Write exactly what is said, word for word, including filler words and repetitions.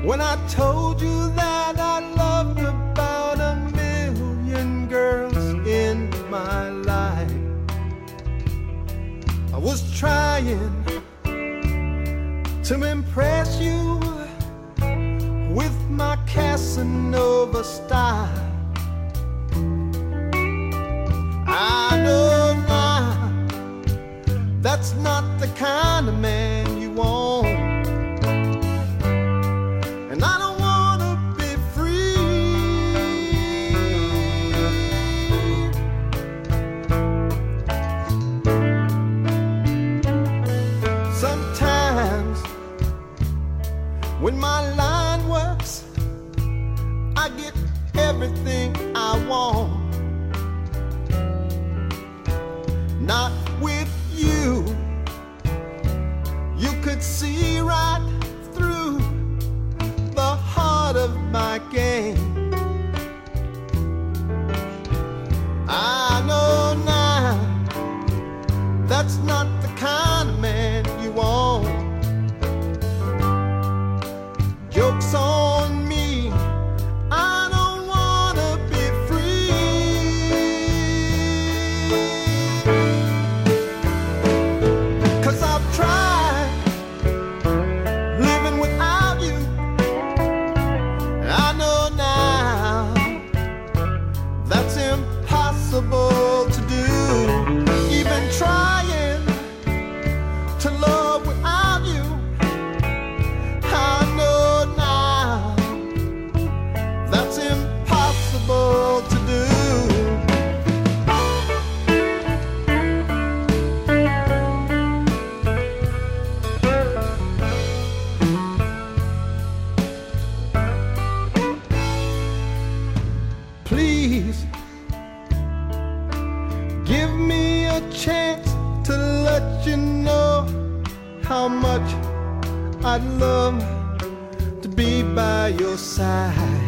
when I told you that I loved about a million girls in my life. I was trying to impress you with my Casanova style. I know now that's not the kind of man you want, and I don't wanna be free. Sometimes when my line works, I get everything I want. Not with you. You could see right through the heart of my game. I know now that's not the kind of man you want. Joke's on me, I don't wanna be free. 'Cause I've tried living without you. I know now that's impossible to do. Even trying to love without you, I know now that's impossible to do. Please give me a chance to let you know how much I'd love to be by your side.